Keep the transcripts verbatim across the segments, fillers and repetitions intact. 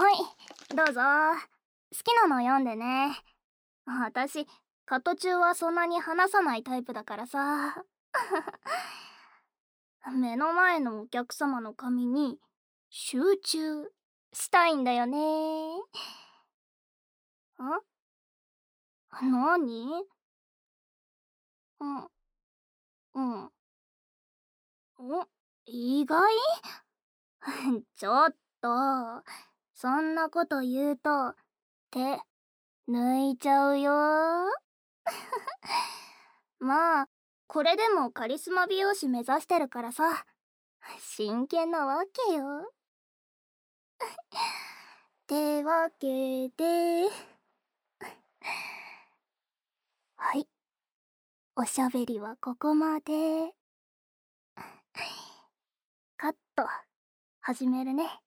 い、どうぞ。好きなの読んでね。私、カット中はそんなに話さないタイプだからさ。目の前のお客様の髪に集中したいんだよね。ん？何？うん、うん。ん？意外？ちょっと、そんなこと言うと、手、抜いちゃうよ。まあ、これでもカリスマ美容師目指してるからさ、真剣なわけよ。ってわけで、はい、おしゃべりはここまで。カット、始めるね。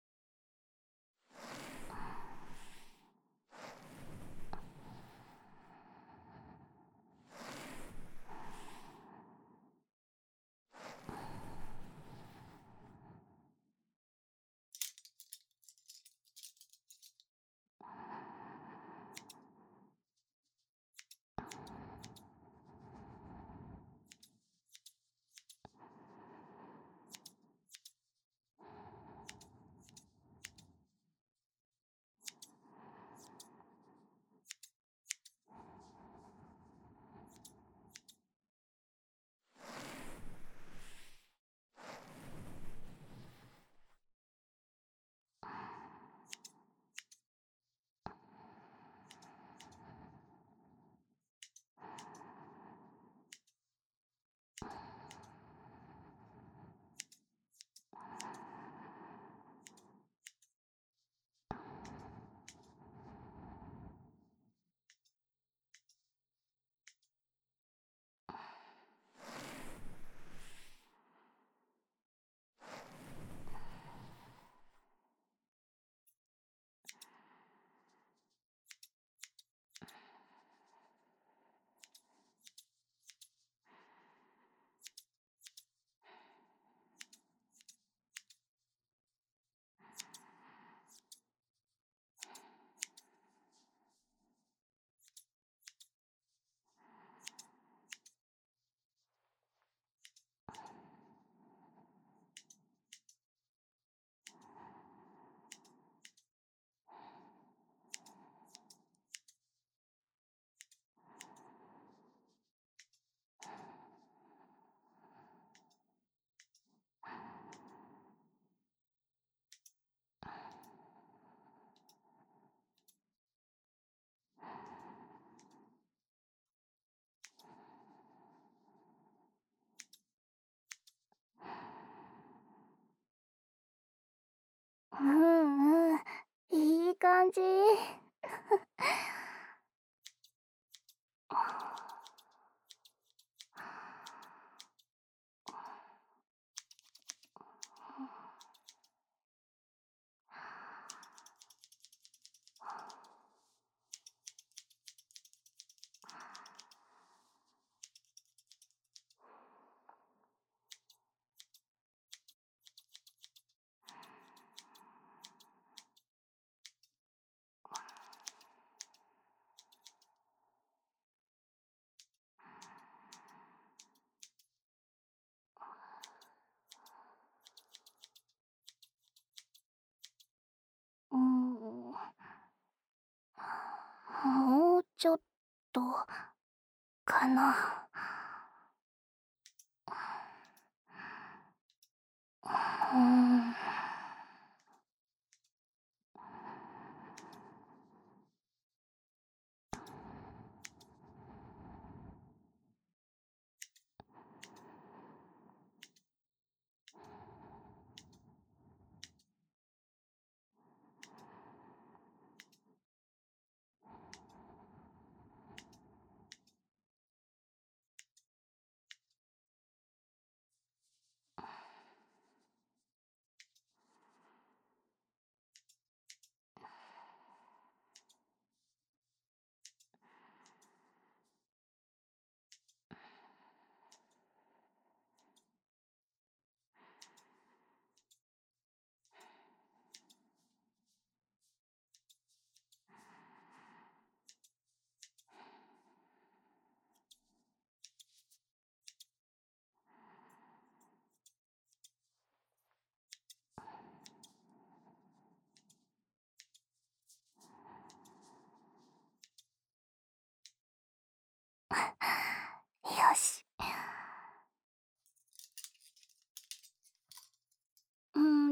うんうん、いい感じ。うん、もうちょっとかな。うん。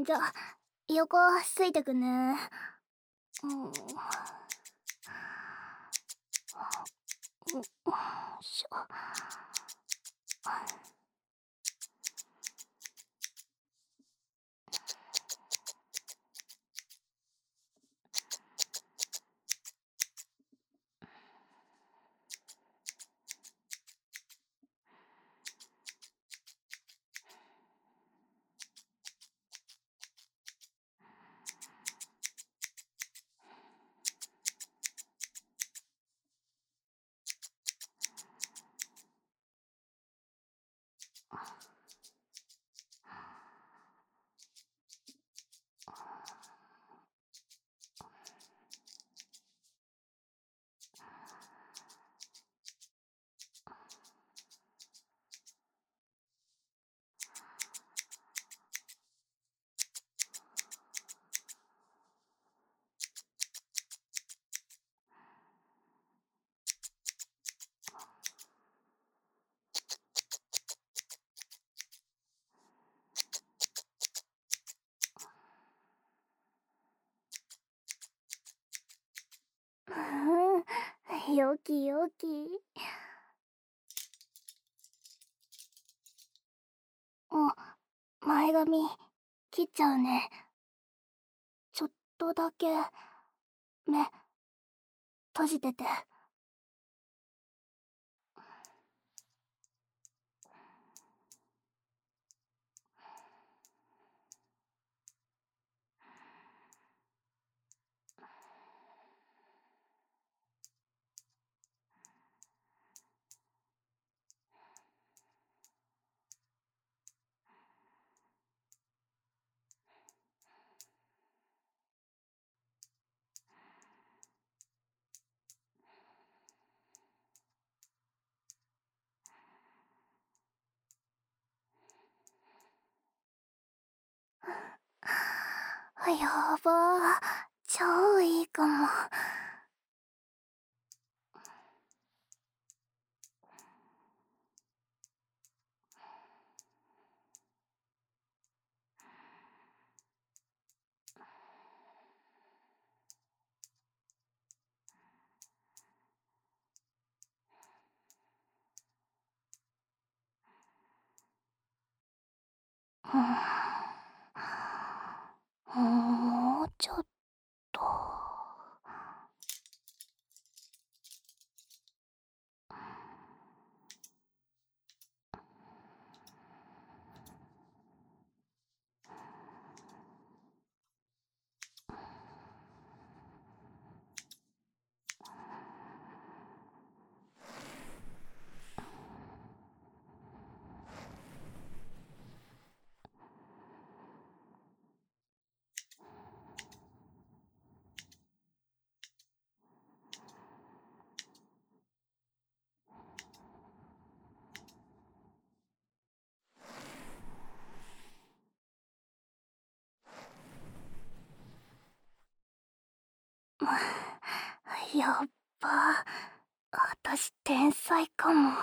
じゃあ横ついてくね。うん。よいしょ。うん、よきよき。あ、前髪切っちゃうね。ちょっとだけ目閉じてて。やばー、超いいかも。うん、もうちょっと。やっば、私天才かも。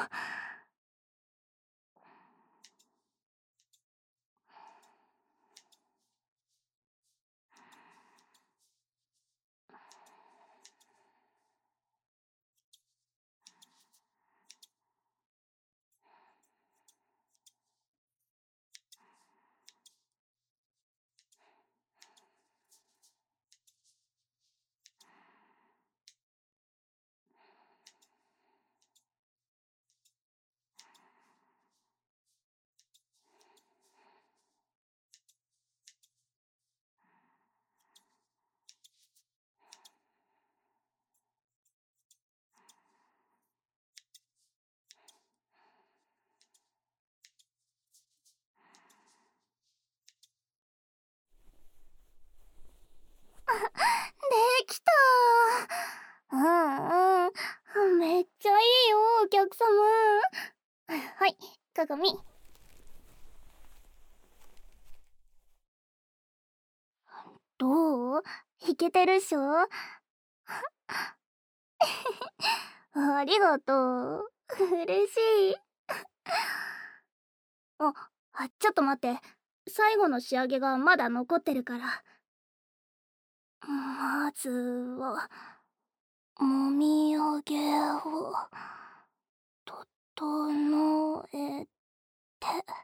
できたー。うんうん、めっちゃいいよお客様。はい、鏡。どう？イケてるっしょ？ありがとう。嬉しい。あ、あ、ちょっと待って。 最後の仕上げがまだ残ってるから。まずはもみあげを整えて。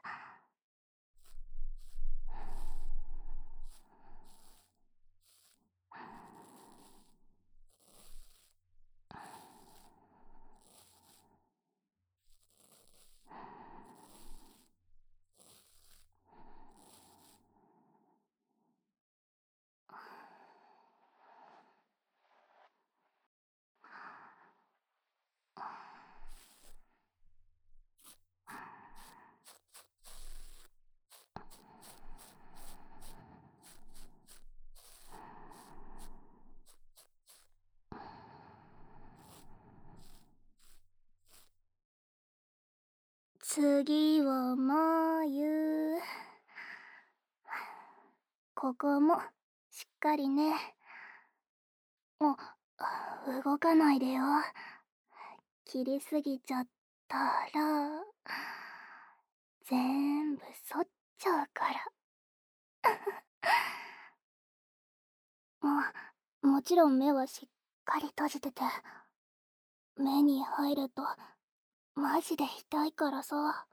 次は眉。ここもしっかりね。あ、動かないでよ。切りすぎちゃったら全部剃っちゃうから。ももちろん目はしっかり閉じてて。目に入るとマジで痛いからさ。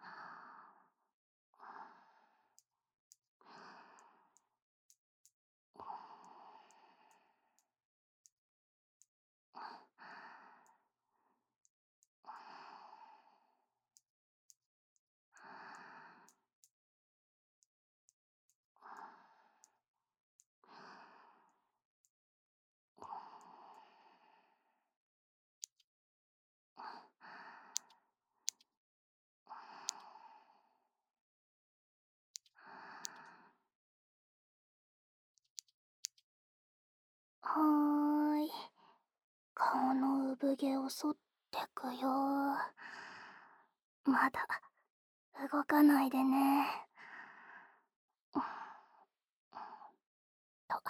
はーい。顔の産毛を剃ってくよ。まだ動かないでね。と。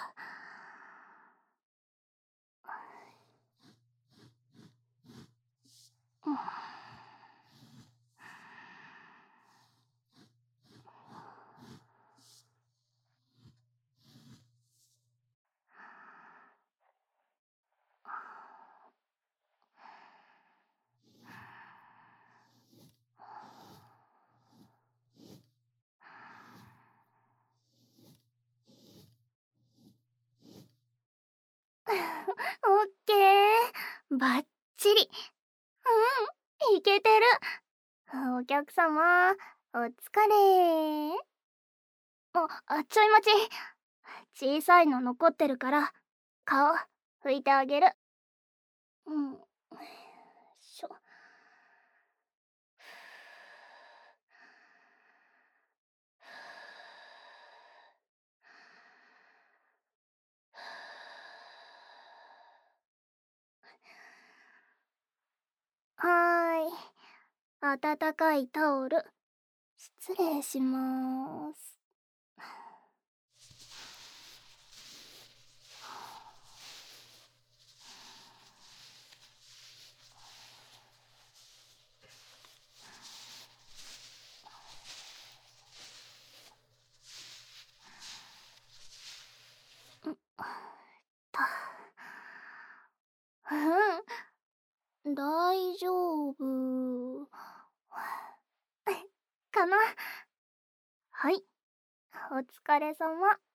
オッケー、バッチリ。うん、いけてる。お客様、お疲れ。あ、あちょい待ち。小さいの残ってるから顔拭いてあげる。うん、よいしょ。はーい、温かいタオル失礼しまーす。うん、大丈夫かな。はい、お疲れ様。